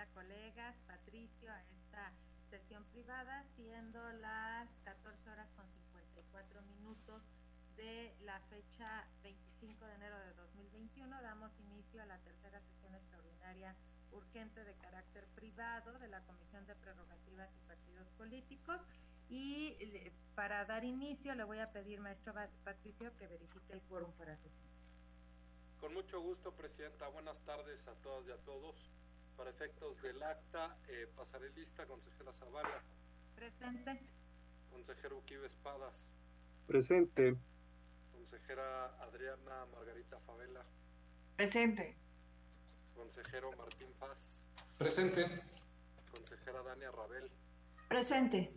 colegas, Patricio, a esta sesión privada, siendo las 14 horas con 54 minutos de la fecha 25 de enero de 2021. Damos inicio a la tercera sesión extraordinaria urgente de carácter privado de la Comisión de Prerrogativas y Partidos Políticos. Y para dar inicio le voy a pedir, maestro Patricio, que verifique el quórum para sesión. Con mucho gusto, Presidenta. Buenas tardes a todas y a todos. Para efectos del acta, pasaré lista. Consejera Zavala. Presente. Consejero Uquibe Espadas. Presente. Consejera Adriana Margarita Favela. Presente. Consejero Martín Paz. Presente. Consejera Dania Rabel. Presente.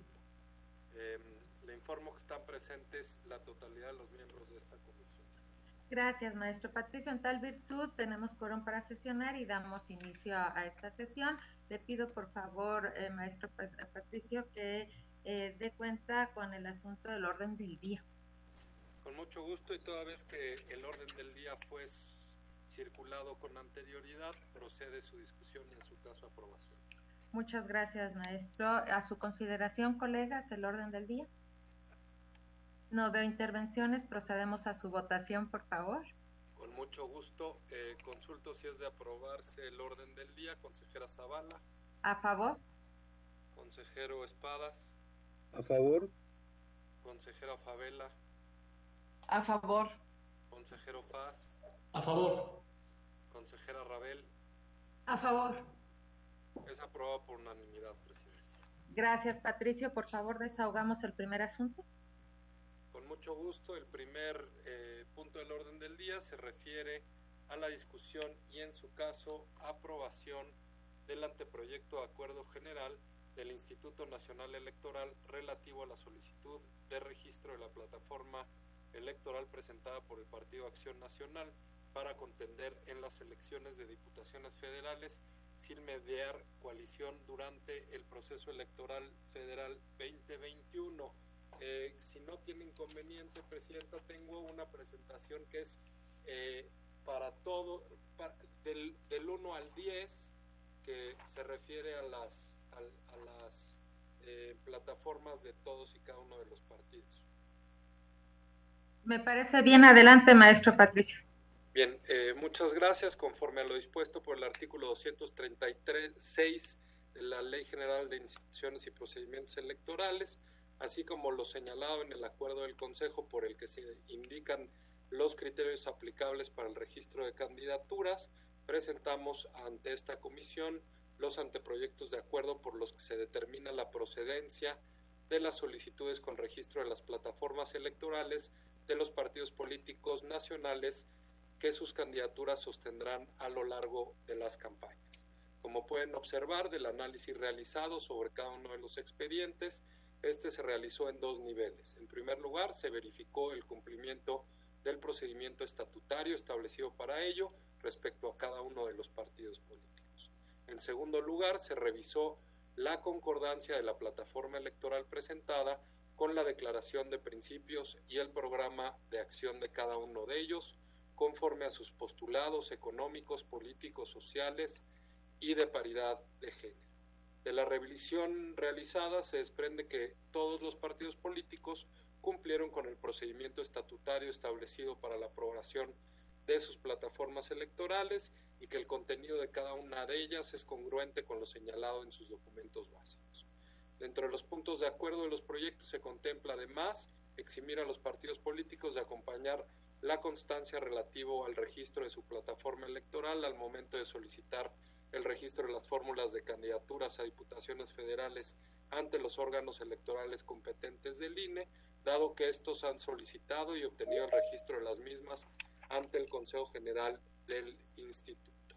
Le informo que están presentes la totalidad de los miembros de esta comisión. Gracias, maestro Patricio. En tal virtud tenemos quórum para sesionar y damos inicio a esta sesión. Le pido, por favor, maestro Patricio, que dé cuenta con el asunto del orden del día. Con mucho gusto, y toda vez que el orden del día fue circulado con anterioridad, procede su discusión y en su caso aprobación. Muchas gracias, maestro. A su consideración, colegas, el orden del día. No veo intervenciones, procedemos a su votación, por favor. Con mucho gusto, consulto si es de aprobarse el orden del día. Consejera Zavala. A favor. Consejero Espadas. A favor. Consejera Favela. A favor. Consejero Paz. A favor. Consejera Rabel. A favor. Es aprobado por unanimidad, presidente. Gracias, Patricio. Por favor, desahogamos el primer asunto. Con mucho gusto, el primer punto del orden del día se refiere a la discusión y, en su caso, aprobación del anteproyecto de acuerdo general del Instituto Nacional Electoral relativo a la solicitud de registro de la plataforma electoral presentada por el Partido Acción Nacional para contender en las elecciones de diputaciones federales sin mediar coalición durante el proceso electoral federal 2021. Si no tiene inconveniente, Presidenta, tengo una presentación que es para todo, del 1 al 10, que se refiere a las plataformas de todos y cada uno de los partidos. Me parece bien. Adelante, maestro Patricio. Bien, muchas gracias. Conforme a lo dispuesto por el artículo 233.6 de la Ley General de Instituciones y Procedimientos Electorales, así como lo señalado en el acuerdo del Consejo por el que se indican los criterios aplicables para el registro de candidaturas, presentamos ante esta comisión los anteproyectos de acuerdo por los que se determina la procedencia de las solicitudes con registro de las plataformas electorales de los partidos políticos nacionales que sus candidaturas sostendrán a lo largo de las campañas. Como pueden observar del análisis realizado sobre cada uno de los expedientes, este se realizó en dos niveles. En primer lugar, se verificó el cumplimiento del procedimiento estatutario establecido para ello respecto a cada uno de los partidos políticos. En segundo lugar, se revisó la concordancia de la plataforma electoral presentada con la declaración de principios y el programa de acción de cada uno de ellos, conforme a sus postulados económicos, políticos, sociales y de paridad de género. De la revisión realizada se desprende que todos los partidos políticos cumplieron con el procedimiento estatutario establecido para la aprobación de sus plataformas electorales y que el contenido de cada una de ellas es congruente con lo señalado en sus documentos básicos. Dentro de los puntos de acuerdo de los proyectos se contempla además eximir a los partidos políticos de acompañar la constancia relativo al registro de su plataforma electoral al momento de solicitar el registro de las fórmulas de candidaturas a diputaciones federales ante los órganos electorales competentes del INE, dado que estos han solicitado y obtenido el registro de las mismas ante el Consejo General del Instituto.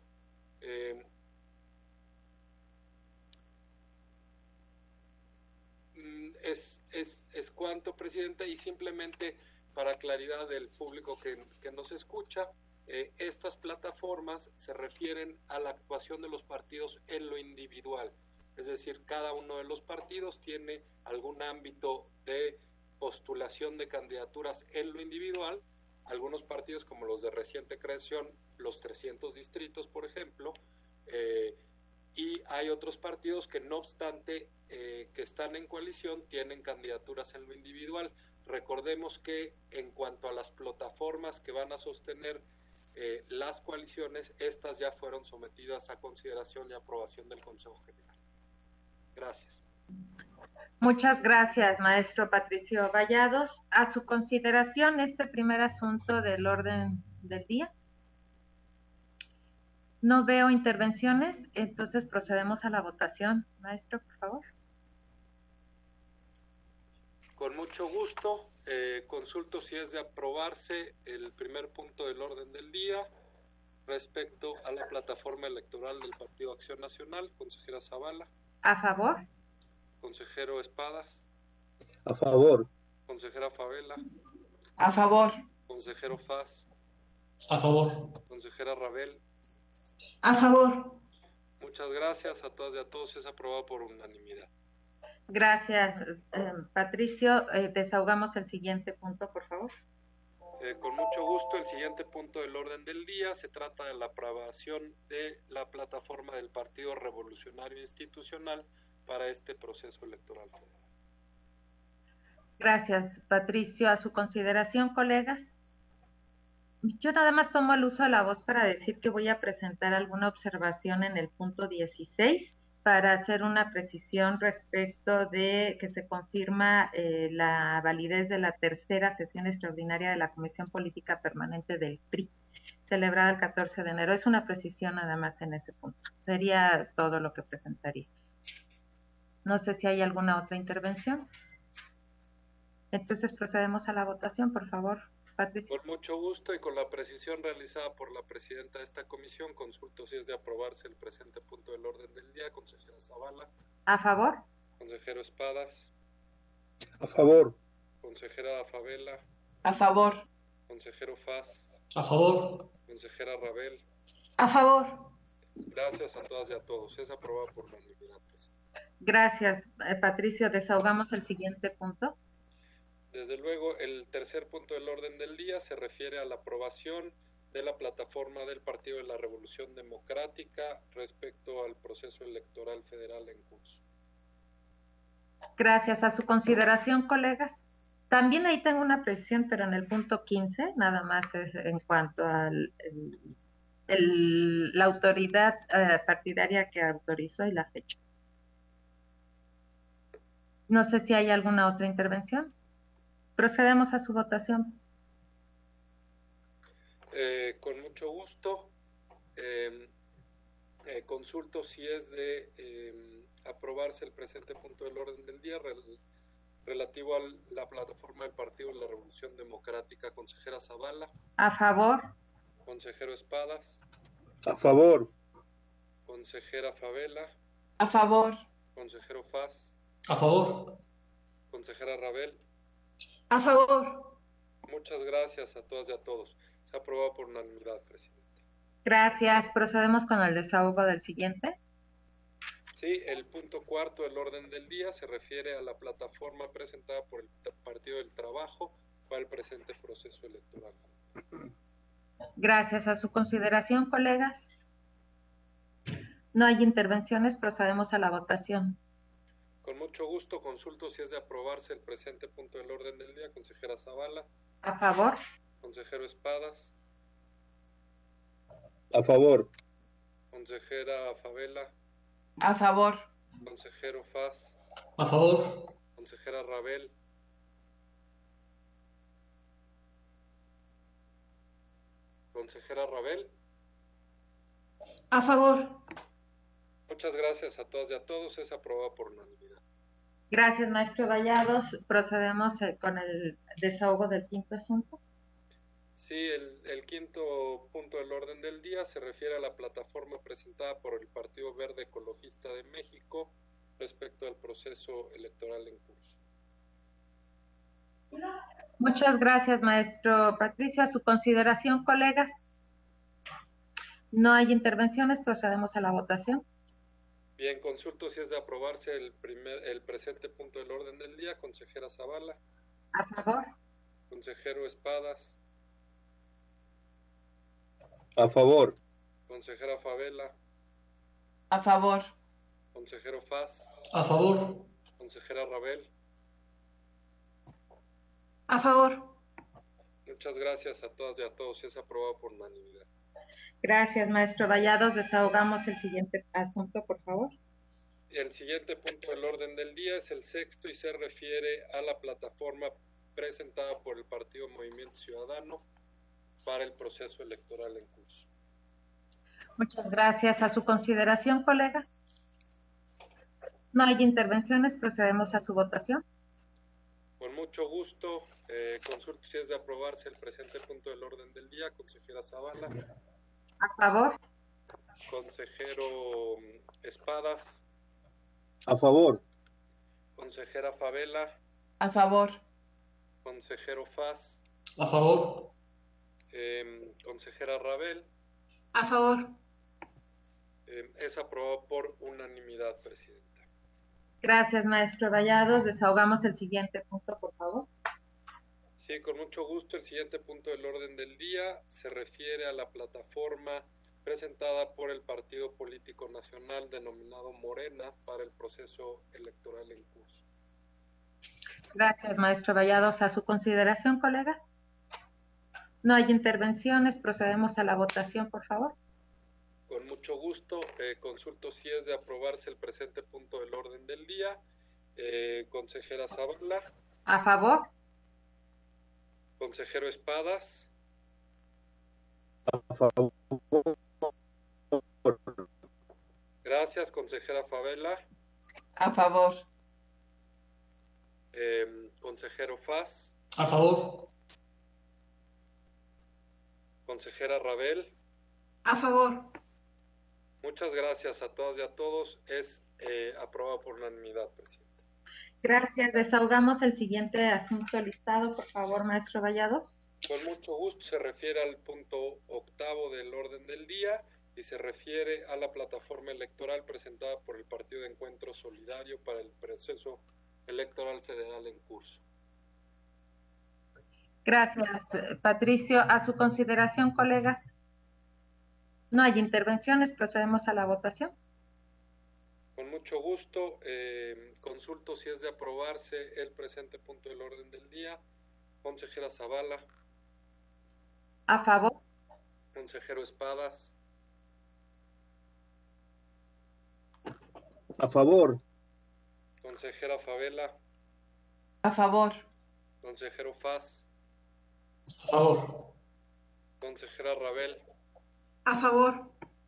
Es cuanto, Presidenta, y simplemente para claridad del público que nos escucha, estas plataformas se refieren a la actuación de los partidos en lo individual, es decir, cada uno de los partidos tiene algún ámbito de postulación de candidaturas en lo individual. Algunos partidos, como los de reciente creación, los 300 distritos, por ejemplo, y hay hay otros partidos que no obstante que están en coalición tienen candidaturas en lo individual. Recordemos que en cuanto a las plataformas que van a sostener las coaliciones, estas ya fueron sometidas a consideración y aprobación del Consejo General. Gracias. Muchas gracias, maestro Patricio Vallados. A su consideración, este primer asunto del orden del día. No veo intervenciones, entonces procedemos a la votación. Maestro, por favor. Con mucho gusto. Consulto si es de aprobarse el primer punto del orden del día respecto a la plataforma electoral del Partido Acción Nacional. Consejera Zavala. A favor. Consejero Espadas. A favor. Consejera Favela. A favor. Consejero Faz. A favor. Consejera Rabel. A favor. Muchas gracias a todas y a todos. Es aprobado por unanimidad. Gracias, Patricio. Desahogamos el siguiente punto, por favor. Con mucho gusto, el siguiente punto del orden del día se trata de la aprobación de la plataforma del Partido Revolucionario Institucional para este proceso electoral federal. Gracias, Patricio. A su consideración, colegas. Yo nada más tomo el uso de la voz para decir que voy a presentar alguna observación en el punto 16 para hacer una precisión respecto de que se confirma la validez de la tercera sesión extraordinaria de la Comisión Política Permanente del PRI, celebrada el 14 de enero. Es una precisión nada más en ese punto. Sería todo lo que presentaría. No sé si hay alguna otra intervención. Entonces procedemos a la votación, por favor, Patricio. Con mucho gusto y con la precisión realizada por la presidenta de esta comisión, consulto si es de aprobarse el presente punto del orden del día. Consejera Zavala. A favor. Consejero Espadas. A favor. Consejera Favela. A favor. Consejero Faz. A favor. Consejera Rabel. A favor. Gracias a todas y a todos. Es aprobado por unanimidad, presidente. Gracias, Patricio. Desahogamos el siguiente punto. Desde luego, el tercer punto del orden del día se refiere a la aprobación de la plataforma del Partido de la Revolución Democrática respecto al proceso electoral federal en curso. Gracias. A su consideración, colegas. También ahí tengo una precisión, pero en el punto 15, nada más es en cuanto a la autoridad partidaria que autorizó y la fecha. No sé si hay alguna otra intervención. Procedemos a su votación. Con mucho gusto. Consulto si es de aprobarse el presente punto del orden del día relativo a la plataforma del Partido de la Revolución Democrática. Consejera Zavala. A favor. Consejero Espadas. A favor. Consejera Favela. A favor. Consejero Faz. A favor. Consejera Rabel. A favor. Muchas gracias a todas y a todos. Se ha aprobado por unanimidad, presidente. Gracias. Procedemos con el desahogo del siguiente. Sí, el punto cuarto del orden del día se refiere a la plataforma presentada por el Partido del Trabajo para el presente proceso electoral. Gracias. A su consideración, colegas. No hay intervenciones. Procedemos a la votación. Con mucho gusto, consulto si es de aprobarse el presente punto del orden del día. Consejera Zavala. A favor. Consejero Espadas. A favor. Consejera Favela. A favor. Consejero Faz. A favor. Consejera Rabel. Consejera Rabel. A favor. Muchas gracias a todas y a todos. Es aprobado por unanimidad. Gracias, maestro Vallados. Procedemos con el desahogo del quinto asunto. Sí, el quinto punto del orden del día se refiere a la plataforma presentada por el Partido Verde Ecologista de México respecto al proceso electoral en curso. Muchas gracias, maestro Patricio. A su consideración, colegas. No hay intervenciones. Procedemos a la votación. Bien, consulto si es de aprobarse el presente punto del orden del día. Consejera Zavala. A favor. Consejero Espadas. A favor. Consejera Favela. A favor. consejero Faz, a favor, consejera Rabel. A favor. Muchas gracias a todas y a todos. Es aprobado por unanimidad. Gracias, maestro Vallados. Desahogamos el siguiente asunto, por favor. El siguiente punto del orden del día es el sexto y se refiere a la plataforma presentada por el Partido Movimiento Ciudadano para el proceso electoral en curso. Muchas gracias. A su consideración, colegas. No hay intervenciones. Procedemos a su votación. Con mucho gusto, consulto si es de aprobarse el presente punto del orden del día. Consejera Zavala, A favor. consejero Espadas, A favor. consejera Favela, A favor. consejero Faz, a favor, consejera Rabel. A favor. Es aprobado por unanimidad, presidenta. Gracias, maestro Vallados. Desahogamos el siguiente punto, por favor. Sí, con mucho gusto. El siguiente punto del orden del día se refiere a la plataforma presentada por el Partido Político Nacional denominado Morena para el proceso electoral en curso. Gracias, maestro Vallados. A su consideración, colegas. No hay intervenciones. Procedemos a la votación, por favor. Con mucho gusto, consulto si es de aprobarse el presente punto del orden del día. Consejera Zavala, A favor. consejero Espadas, A favor. gracias, consejera Favela, A favor. consejero Faz, a favor, consejera Rabel. A favor. Muchas gracias a todas y a todos. Es aprobado por unanimidad, presidente. Gracias. Desahogamos el siguiente asunto listado, por favor, maestro Vallados. Con mucho gusto, se refiere al punto octavo del orden del día y se refiere a la plataforma electoral presentada por el Partido de Encuentro Solidario para el proceso electoral federal en curso. Gracias, Patricio. A su consideración, colegas. No hay intervenciones. Procedemos a la votación. Con mucho gusto, consulto si es de aprobarse el presente punto del orden del día. Consejera Zavala, A favor. consejero Espadas, A favor. consejera Favela, A favor. consejero Faz, a favor, consejera Rabel. A favor.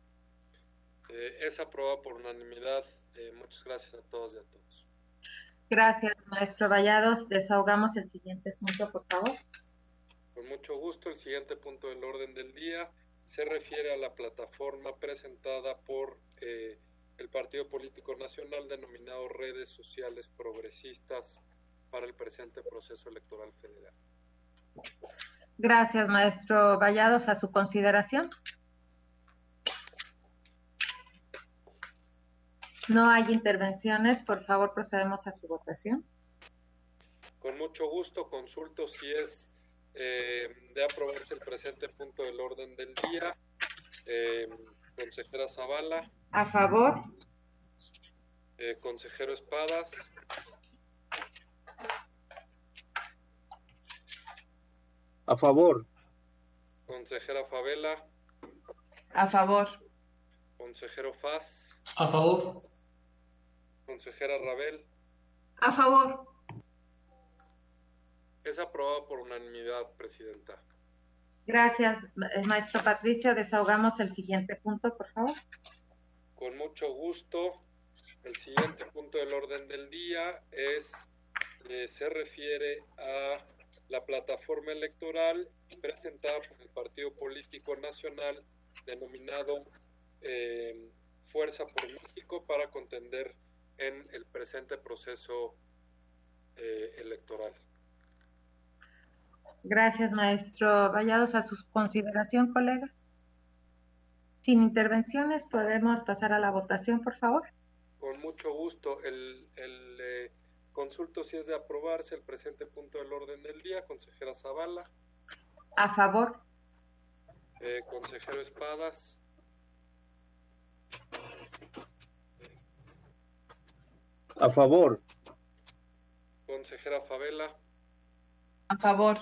Es aprobado por unanimidad. Muchas gracias a todos y a todos. Gracias, maestro Vallados. Desahogamos el siguiente asunto, por favor. Con mucho gusto, el siguiente punto del orden del día se refiere a la plataforma presentada por el Partido Político Nacional denominado Redes Sociales Progresistas para el presente proceso electoral federal. Gracias, maestro Vallados. A su consideración. No hay intervenciones. Por favor, procedemos a su votación. Con mucho gusto, consulto si es de aprobarse el presente punto del orden del día. Consejera Zavala, A favor. consejero Espadas, A favor. consejera Favela, A favor. consejero Faz, a favor, consejera Rabel. A favor. Es aprobado por unanimidad, presidenta. Gracias, maestro Patricio. Desahogamos el siguiente punto, por favor. Con mucho gusto. El siguiente punto del orden del día se refiere a la plataforma electoral presentada por el Partido Político Nacional denominado Fuerza por México para contender en el presente proceso electoral. Gracias, maestro Vallados. A su consideración, colegas. Sin intervenciones, podemos pasar a la votación, por favor. Con mucho gusto. Consulto si es de aprobarse el presente punto del orden del día. Consejera Zavala, A favor. consejero Espadas, A favor. Consejera Favela. A favor.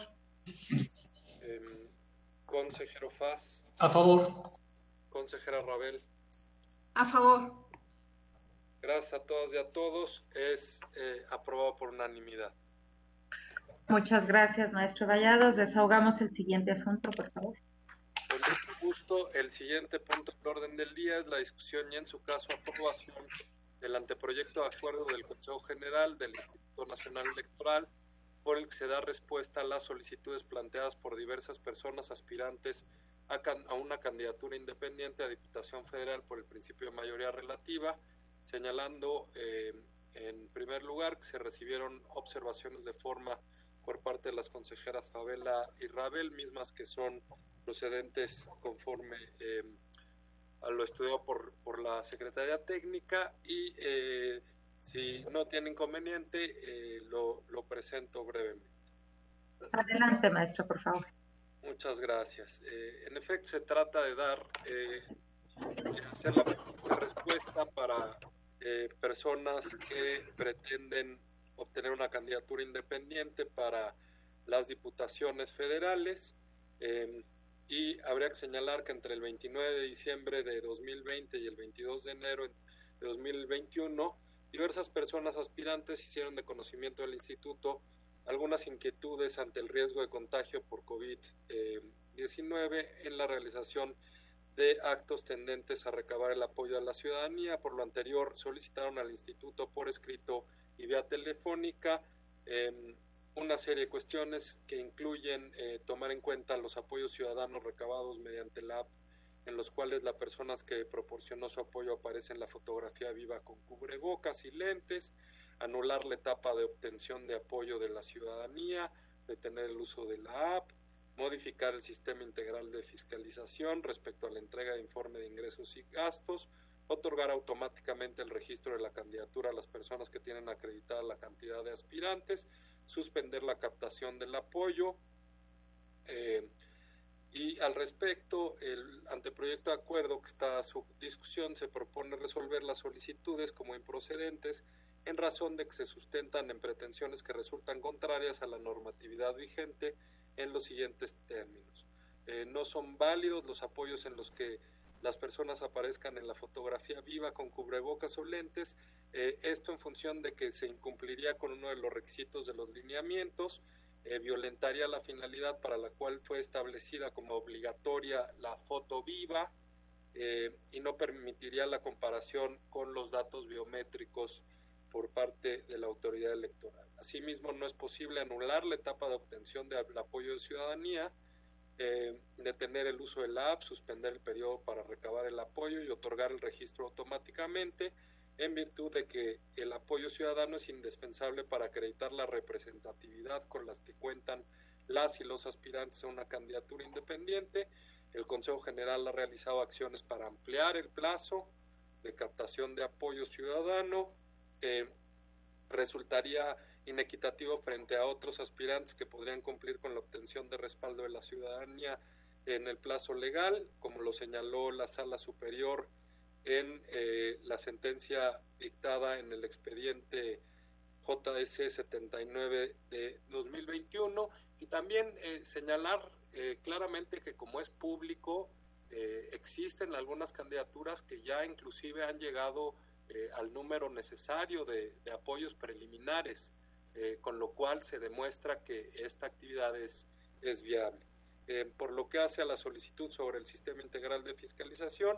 Consejero Faz. A favor. Consejera Rabel. A favor. Gracias a todas y a todos. Es aprobado por unanimidad. Muchas gracias, maestro Vallados. Desahogamos el siguiente asunto, por favor. Con mucho gusto, el siguiente punto del orden del día es la discusión y en su caso aprobación del anteproyecto de acuerdo del Consejo General del Instituto Nacional Electoral por el que se da respuesta a las solicitudes planteadas por diversas personas aspirantes a una candidatura independiente a Diputación Federal por el principio de mayoría relativa, señalando en primer lugar que se recibieron observaciones de forma por parte de las consejeras Favela y Rabel, mismas que son procedentes conforme a lo estudiado por la Secretaría Técnica y si no tiene inconveniente lo presento brevemente. Adelante, maestro, por favor. Muchas gracias. En efecto, se trata de hacer la respuesta para personas que pretenden obtener una candidatura independiente para las diputaciones federales y habría que señalar que entre el 29 de diciembre de 2020 y el 22 de enero de 2021 diversas personas aspirantes hicieron de conocimiento del instituto algunas inquietudes ante el riesgo de contagio por COVID-19 en la realización de actos tendentes a recabar el apoyo a la ciudadanía. Por lo anterior, solicitaron al instituto por escrito y vía telefónica una serie de cuestiones que incluyen tomar en cuenta los apoyos ciudadanos recabados mediante la app, en los cuales la persona que proporcionó su apoyo aparece en la fotografía viva con cubrebocas y lentes, anular la etapa de obtención de apoyo de la ciudadanía, detener el uso de la app, modificar el sistema integral de fiscalización respecto a la entrega de informe de ingresos y gastos, otorgar automáticamente el registro de la candidatura a las personas que tienen acreditada la cantidad de aspirantes, suspender la captación del apoyo y al respecto el anteproyecto de acuerdo que está a su discusión se propone resolver las solicitudes como improcedentes en razón de que se sustentan en pretensiones que resultan contrarias a la normatividad vigente en los siguientes términos. No son válidos los apoyos en los que las personas aparezcan en la fotografía viva con cubrebocas o lentes, esto en función de que se incumpliría con uno de los requisitos de los lineamientos, violentaría la finalidad para la cual fue establecida como obligatoria la foto viva y no permitiría la comparación con los datos biométricos por parte de la autoridad electoral. Asimismo, no es posible anular la etapa de obtención del apoyo de ciudadanía, detener el uso de la app, suspender el periodo para recabar el apoyo y otorgar el registro automáticamente, en virtud de que el apoyo ciudadano es indispensable para acreditar la representatividad con las que cuentan las y los aspirantes a una candidatura independiente. El Consejo General ha realizado acciones para ampliar el plazo de captación de apoyo ciudadano. Resultaría inequitativo frente a otros aspirantes que podrían cumplir con la obtención de respaldo de la ciudadanía en el plazo legal, como lo señaló la Sala Superior en la sentencia dictada en el expediente JS 79 de 2021, y también señalar claramente que como es público, existen algunas candidaturas que ya inclusive han llegado al número necesario de apoyos preliminares, con lo cual se demuestra que esta actividad es viable. Por lo que hace a la solicitud sobre el sistema integral de fiscalización,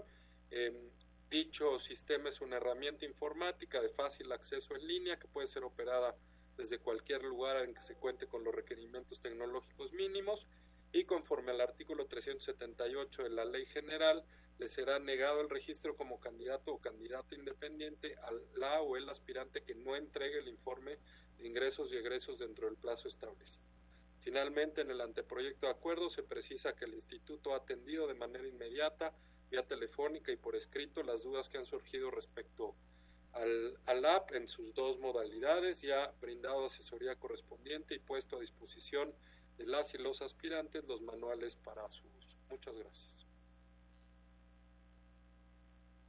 dicho sistema es una herramienta informática de fácil acceso en línea que puede ser operada desde cualquier lugar en que se cuente con los requerimientos tecnológicos mínimos, y conforme al artículo 378 de la Ley General, le será negado el registro como candidato o candidata independiente a la o el aspirante que no entregue el informe de ingresos y egresos dentro del plazo establecido. Finalmente, en el anteproyecto de acuerdo se precisa que el Instituto ha atendido de manera inmediata, vía telefónica y por escrito, las dudas que han surgido respecto al app en sus dos modalidades, y ha brindado asesoría correspondiente y puesto a disposición de las y los aspirantes los manuales para su uso. Muchas gracias.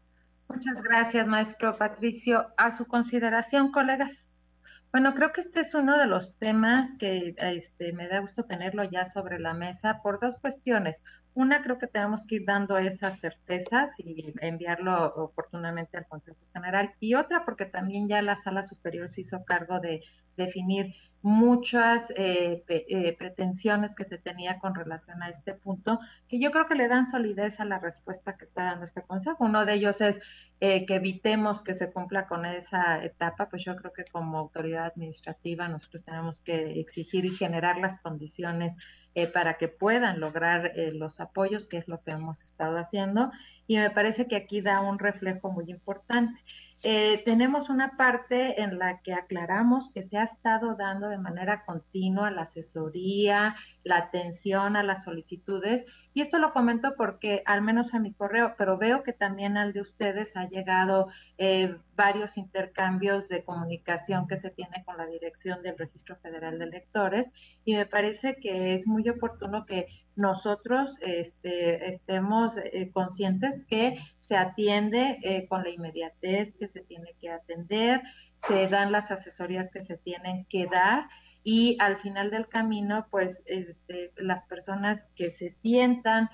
Muchas gracias, maestro Patricio. A su consideración, colegas. Bueno, creo que este es uno de los temas que me da gusto tenerlo ya sobre la mesa por dos cuestiones. Una, creo que tenemos que ir dando esas certezas y enviarlo oportunamente al Consejo General. Y otra, porque también ya la Sala Superior se hizo cargo de definir muchas pretensiones que se tenía con relación a este punto, que yo creo que le dan solidez a la respuesta que está dando este Consejo. Uno de ellos es que evitemos que se cumpla con esa etapa, pues yo creo que como autoridad administrativa nosotros tenemos que exigir y generar las condiciones para que puedan lograr los apoyos, que es lo que hemos estado haciendo, y me parece que aquí da un reflejo muy importante. Tenemos una parte en la que aclaramos que se ha estado dando de manera continua la asesoría, la atención a las solicitudes, y esto lo comento porque al menos a mi correo, pero veo que también al de ustedes ha llegado varios intercambios de comunicación que se tiene con la dirección del Registro Federal de Electores, y me parece que es muy oportuno que nosotros estemos conscientes que se atiende con la inmediatez que se tiene que atender, se dan las asesorías que se tienen que dar, y al final del camino, pues las personas que se sientan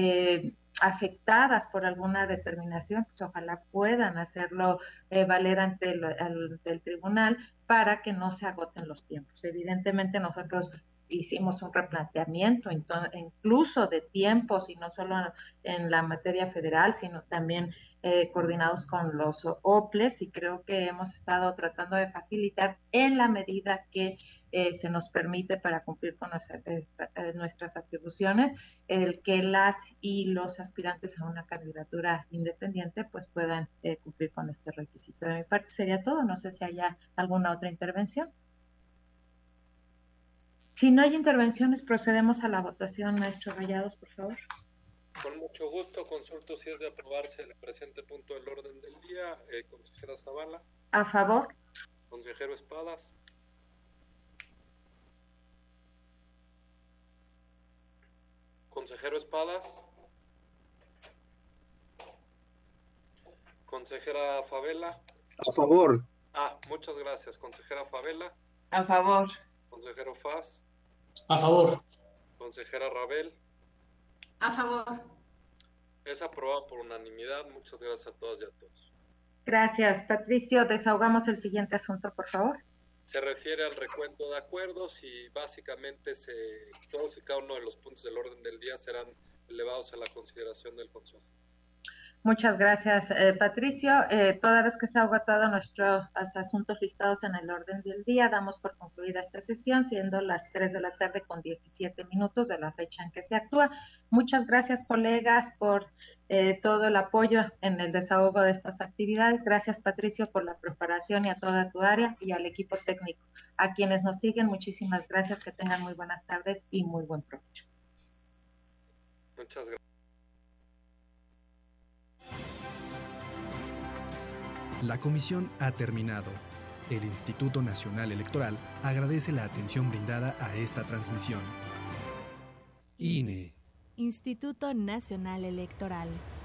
afectadas por alguna determinación, pues ojalá puedan hacerlo valer ante el tribunal para que no se agoten los tiempos. Evidentemente nosotros hicimos un replanteamiento incluso de tiempos, y no solo en la materia federal, sino también coordinados con los OPLES, y creo que hemos estado tratando de facilitar en la medida que se nos permite para cumplir con nuestras atribuciones, el que las y los aspirantes a una candidatura independiente pues puedan cumplir con este requisito. De mi parte sería todo, no sé si haya alguna otra intervención. Si no hay intervenciones, procedemos a la votación. Maestro Rayados, por favor. Con mucho gusto, consulto si es de aprobarse el presente punto del orden del día. Consejera Zavala. A favor. Consejero Espadas. Consejero Espadas. Consejera Favela. A favor. Muchas gracias. Consejera Favela. A favor. Consejero Faz. A favor. Consejera Rabel. A favor. Es aprobado por unanimidad. Muchas gracias a todas y a todos. Gracias. Patricio, desahogamos el siguiente asunto, por favor. Se refiere al recuento de acuerdos y básicamente todos y cada uno de los puntos del orden del día serán elevados a la consideración del Consejo. Muchas gracias, Patricio. Toda vez que se ha agotado nuestros asuntos listados en el orden del día, damos por concluida esta sesión, siendo las 3 de la tarde con 17 minutos de la fecha en que se actúa. Muchas gracias, colegas, por todo el apoyo en el desahogo de estas actividades. Gracias, Patricio, por la preparación y a toda tu área y al equipo técnico. A quienes nos siguen, muchísimas gracias. Que tengan muy buenas tardes y muy buen provecho. Muchas gracias. La comisión ha terminado. El Instituto Nacional Electoral agradece la atención brindada a esta transmisión. INE. Instituto Nacional Electoral.